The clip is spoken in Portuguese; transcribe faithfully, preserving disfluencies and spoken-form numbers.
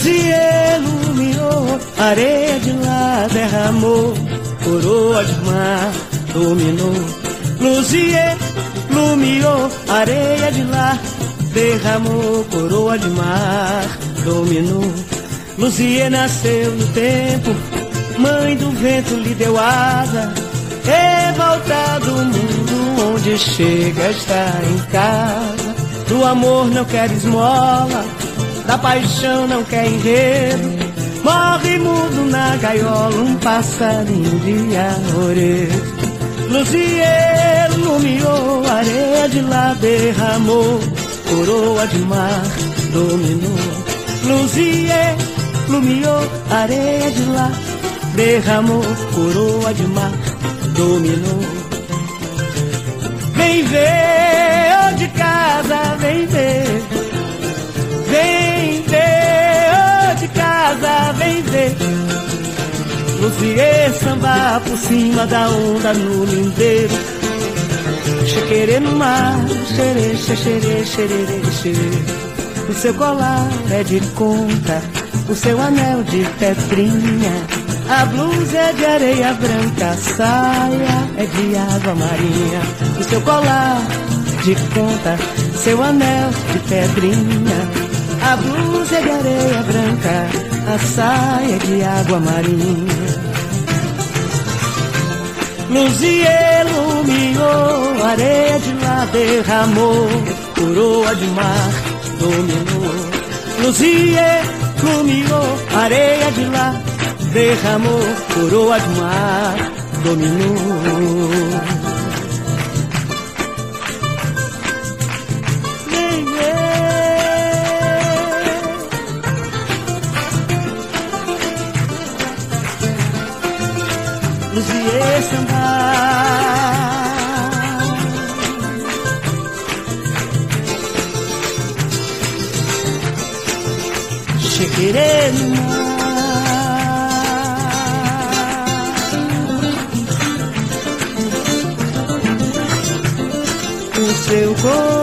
Luziê iluminou, areia de lá derramou, coroa de mar dominou. Luziê iluminou, areia de lá derramou, coroa de mar dominou. Luziê nasceu no tempo, mãe do vento lhe deu asa, revolta do mundo onde chega está em casa. Do amor não quer esmola, da paixão não quer enredo, morre mudo na gaiola um passarinho de arvoredo. Luziê iluminou, areia de lá derramou, coroa de mar dominou. Luziê iluminou, areia de lá derramou, coroa de mar dominou. Vem ver, oh de casa, vem ver, vem ver, oh de casa, vem ver. Luziê sambar por cima da onda no lindeiro, chequerê no mar, xerê, xerê, xerê, xerê. O seu colar é de conta, o seu anel de pedrinha, a blusa é de areia branca, a saia é de água marinha. O seu colar de conta, seu anel de pedrinha, a blusa é de areia branca, a saia é de água marinha. Luziê iluminou, areia de lá derramou, coroa de mar dominou. Luziê iluminou, areia de lá derramou, coroa de mar dominou. Vem ver, Luziê sambar, chequerê no mar, o seu corpo